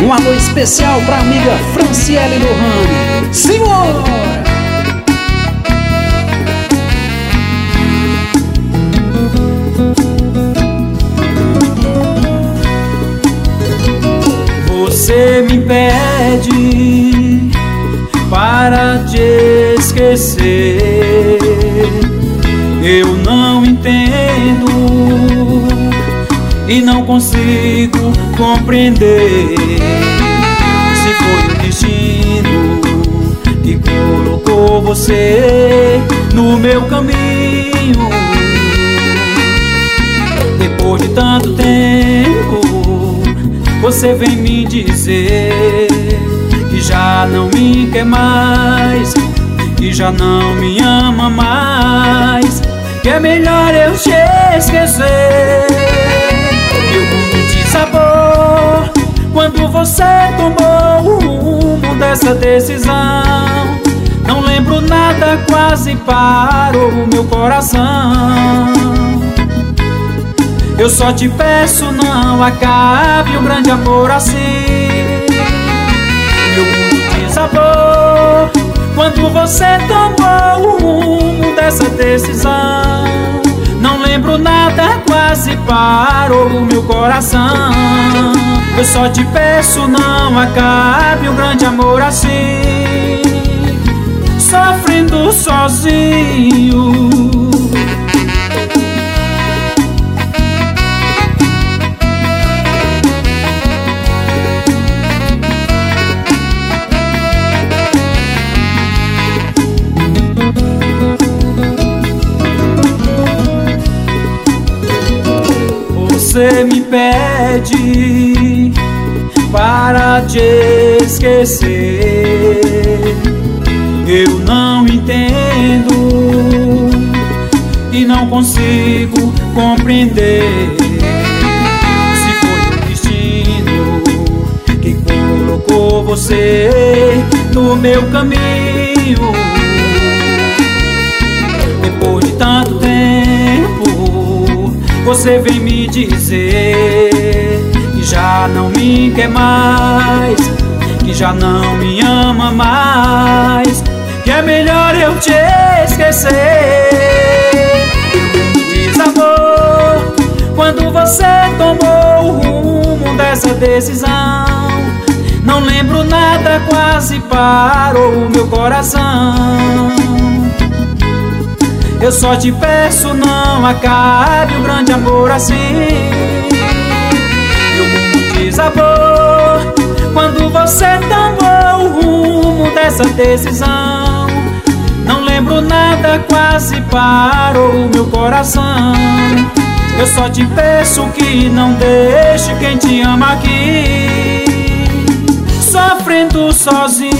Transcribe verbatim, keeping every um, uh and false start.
Um alô especial pra amiga Franciele Lohane. Simbora! Você me pede para te esquecer. Eu não entendo e não consigo compreender se foi o destino que colocou você no meu caminho. Depois de tanto tempo, você vem me dizer que já não me quer mais, que já não me ama mais, que é melhor eu te esquecer. Meu mundo desabou quando você tomou o rumo dessa decisão. Não lembro nada, quase parou o meu coração. Eu só te peço, não acabe um grande amor assim. Meu mundo desabou quando você tomou o rumo dessa decisão. Não lembro nada, quase parou o meu coração. Eu só te peço, não acabe um grande amor assim, sofrendo sozinho. Você me pede para te esquecer. Eu não entendo e não consigo compreender se foi o destino que colocou você no meu caminho. Depois de tanto tempo, você vem me dizer que já não me quer mais, que já não me ama mais, que é melhor eu te esquecer. Desabou quando você tomou o rumo dessa decisão. Não lembro nada, quase parou o meu coração. Eu só te peço, não acabe um grande amor assim. Meu mundo desabou quando você tomou o rumo dessa decisão. Não lembro nada, quase parou o meu coração. Eu só te peço que não deixe quem te ama aqui sofrendo sozinho.